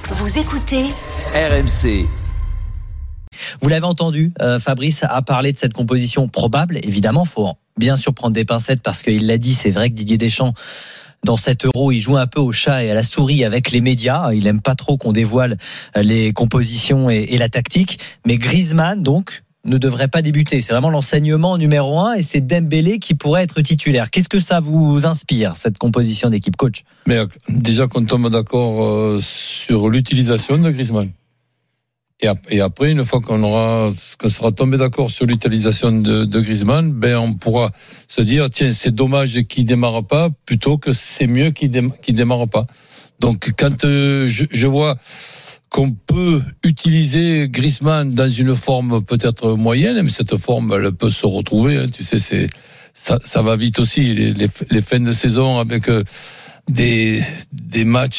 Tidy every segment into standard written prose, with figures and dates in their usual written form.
Vous écoutez RMC. Vous l'avez entendu, Fabrice a parlé de cette composition probable. Évidemment, il faut bien sûr prendre des pincettes parce qu'il l'a dit, c'est vrai que Didier Deschamps, dans cet Euro, il joue un peu au chat et à la souris avec les médias. Il n'aime pas trop qu'on dévoile les compositions et la tactique. Mais Griezmann, donc, ne devrait pas débuter. C'est vraiment l'enseignement numéro 1 et c'est Dembélé qui pourrait être titulaire. Qu'est-ce que ça vous inspire, cette composition d'équipe, coach ? Mais déjà qu'on tombe d'accord sur l'utilisation de Griezmann. Et après, une fois qu'on sera tombé d'accord sur l'utilisation de Griezmann, ben on pourra se dire tiens, c'est dommage qu'il démarre pas plutôt que c'est mieux qu'il démarre pas. Donc quand je vois qu'on peut utiliser Griezmann dans une forme peut-être moyenne, mais cette forme elle peut se retrouver. Hein, tu sais, ça va vite aussi les fins de saison avec des matchs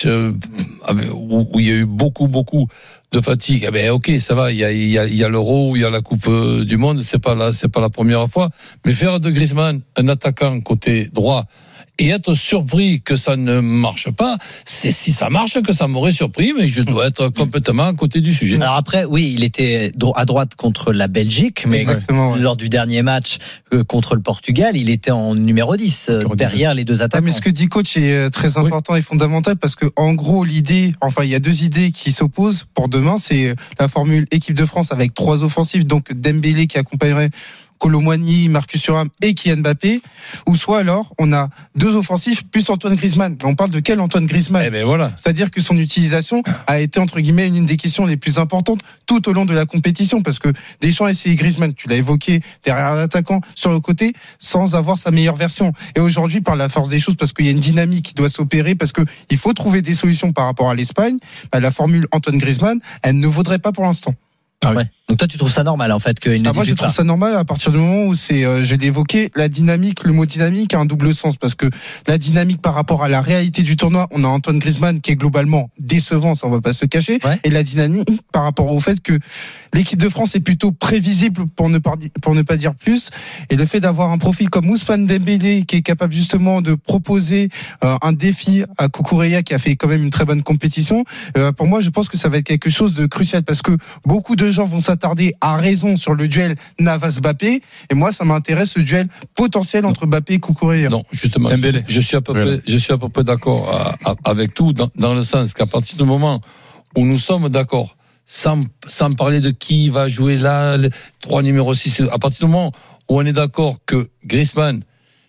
où il y a eu beaucoup de fatigue. Eh ben ok, ça va. Il y a l'Euro, il y a la Coupe du Monde. C'est pas la première fois. Mais faire de Griezmann un attaquant côté droit et être surpris que ça ne marche pas, c'est si ça marche que ça m'aurait surpris, mais je dois être complètement à côté du sujet. Alors après, oui, il était à droite contre la Belgique, mais lors du dernier match contre le Portugal, il était en numéro 10, derrière les deux attaquants. Mais ce que dit coach est très important et fondamental parce que, en gros, il y a deux idées qui s'opposent pour demain. C'est la formule équipe de France avec 3 offensifs, donc Dembélé qui accompagnerait Kolo Muani, Marcus Thuram et Kylian Mbappé, ou soit alors on a 2 offensifs plus Antoine Griezmann. On parle de quel Antoine Griezmann ? Eh ben voilà. C'est-à-dire que son utilisation a été entre guillemets une des questions les plus importantes tout au long de la compétition parce que Deschamps a essayé Griezmann, tu l'as évoqué, derrière l'attaquant sur le côté sans avoir sa meilleure version. Et aujourd'hui, par la force des choses, parce qu'il y a une dynamique qui doit s'opérer, parce que il faut trouver des solutions par rapport à l'Espagne, la formule Antoine Griezmann, elle ne vaudrait pas pour l'instant. Ah ouais. Donc toi tu trouves ça normal en fait qu'il ne moi je trouve ça normal à partir du moment où je l'ai évoqué, la dynamique, le mot dynamique a un double sens parce que la dynamique par rapport à la réalité du tournoi, on a Antoine Griezmann qui est globalement décevant, ça on va pas se cacher, et la dynamique par rapport au fait que l'équipe de France est plutôt prévisible pour ne pas dire plus, et le fait d'avoir un profil comme Ousmane Dembélé qui est capable justement de proposer un défi à Cucurella qui a fait quand même une très bonne compétition, pour moi je pense que ça va être quelque chose de crucial parce que beaucoup de gens vont s'attarder à raison sur le duel Navas-Mbappé et moi ça m'intéresse le duel potentiel entre Mbappé et Cucurella. Non, justement, je suis à peu près d'accord avec tout dans le sens qu'à partir du moment où nous sommes d'accord sans parler de qui va jouer là, les 3 numéros 6, à partir du moment où on est d'accord que Griezmann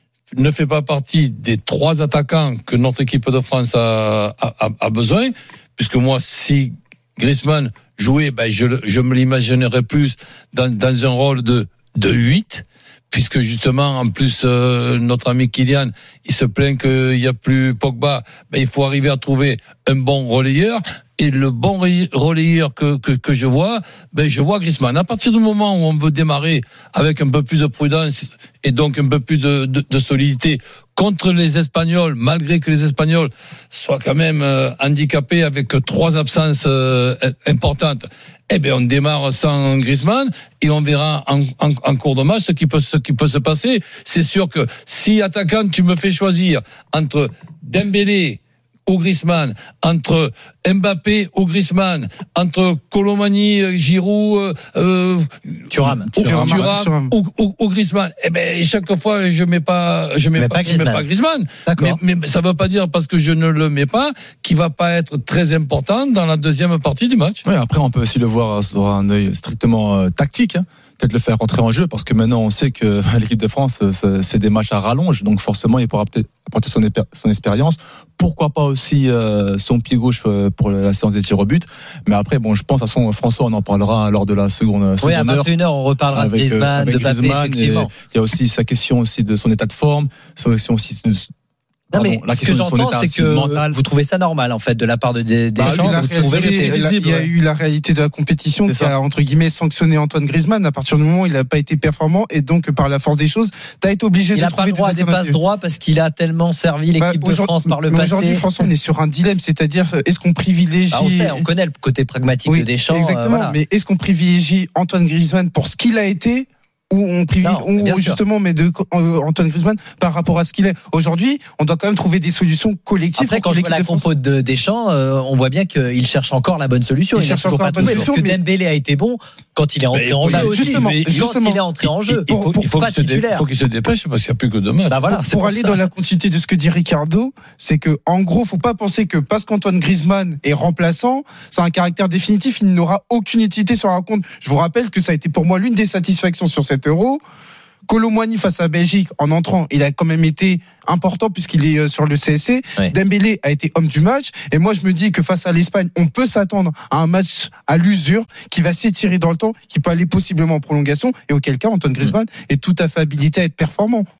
ne fait pas partie des 3 attaquants que notre équipe de France a besoin, puisque moi si Griezmann jouer, je me l'imaginerais plus dans un rôle de 8, puisque justement, en plus, notre ami Kylian, il se plaint qu'il n'y a plus Pogba. Il faut arriver à trouver un bon relayeur. Et le bon relayeur que je vois Griezmann. À partir du moment où on veut démarrer avec un peu plus de prudence et donc un peu plus de solidité contre les Espagnols, malgré que les Espagnols soient quand même handicapés avec 3 absences importantes, on démarre sans Griezmann et on verra en cours de match ce qui peut se passer. C'est sûr que si attaquant tu me fais choisir entre Dembélé ou Griezmann, entre Mbappé ou Griezmann, entre Kolo Muani, Giroud, Thuram ou Griezmann, chaque fois je mets pas Griezmann. Mais ça veut pas dire parce que je ne le mets pas qu'il va pas être très important dans la deuxième partie du match. Oui, après on peut aussi le voir sur un œil strictement tactique. Peut-être le faire rentrer en jeu parce que maintenant on sait que l'équipe de France c'est des matchs à rallonge, donc forcément il pourra peut-être apporter son expérience, pourquoi pas aussi son pied gauche pour la séance des tirs au but. Mais après je pense à son François, on en parlera lors de la seconde heure. Oui, à 21h on reparlera de Griezmann, de Mbappé, effectivement. Il y a aussi sa question aussi de son état de forme, sa question aussi de non, mais ce que j'entends, c'est que vous trouvez ça normal, en fait, de la part de Deschamps. Il y a eu la réalité de la compétition qui a, entre guillemets, sanctionné Antoine Griezmann. À partir du moment où il n'a pas été performant, et donc, par la force des choses, tu as été obligé de trouver des alternatives. Il n'a pas le droit à des passes droits parce qu'il a tellement servi l'équipe de France par le passé. Aujourd'hui, François, on est sur un dilemme, c'est-à-dire, est-ce qu'on privilégie... on connaît le côté pragmatique de Deschamps. Exactement, mais est-ce qu'on privilégie Antoine Griezmann pour ce qu'il a été où justement on met Antoine Griezmann par rapport à ce qu'il est aujourd'hui. On doit quand même trouver des solutions collectives. Après, quand je vois la compo de Deschamps, on voit bien qu'il cherche encore la bonne solution. Il cherche encore la bonne solution. Parce que Dembélé a été bon quand il est entré en jeu. Justement, quand il est entré en jeu. Il faut qu'il se dépêche parce qu'il n'y a plus que deux matchs. Voilà, pour aller dans la continuité de ce que dit Ricardo, c'est que en gros, faut pas penser que parce qu'Antoine Griezmann est remplaçant, ça a un caractère définitif, il n'aura aucune utilité sur la rencontre. Je vous rappelle que ça a été pour moi l'une des satisfactions sur cet Euro. Kolo Muani face à Belgique, en entrant, il a quand même été important puisqu'il est sur le CSC. Ouais. Dembélé a été homme du match. Et moi, je me dis que face à l'Espagne, on peut s'attendre à un match à l'usure qui va s'étirer dans le temps, qui peut aller possiblement en prolongation et auquel cas, Antoine Griezmann est tout à fait habilité à être performant.